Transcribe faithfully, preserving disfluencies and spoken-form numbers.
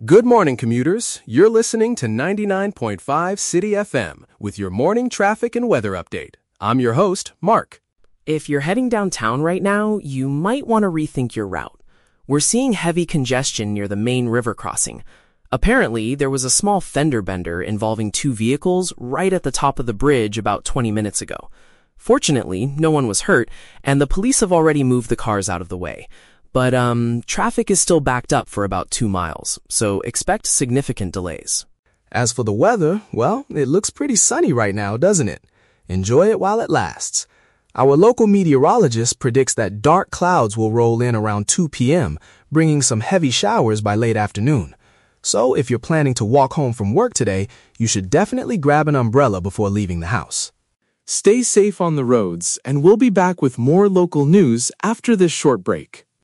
Good morning, commuters. You're listening to ninety-nine point five City F M with your morning traffic and weather update. I'm your host, Mark. If you're heading downtown right now, you might want to rethink your route. We're seeing heavy congestion near the main river crossing. Apparently, there was a small fender bender involving two vehicles right at the top of the bridge about twenty minutes ago. Fortunately, no one was hurt, and the police have already moved the cars out of the way. But, um, traffic is still backed up for about two miles, so expect significant delays. As for the weather, well, it looks pretty sunny right now, doesn't it? Enjoy it while it lasts. Our local meteorologist predicts that dark clouds will roll in around two p.m., bringing some heavy showers by late afternoon. So if you're planning to walk home from work today, you should definitely grab an umbrella before leaving the house. Stay safe on the roads, and we'll be back with more local news after this short break.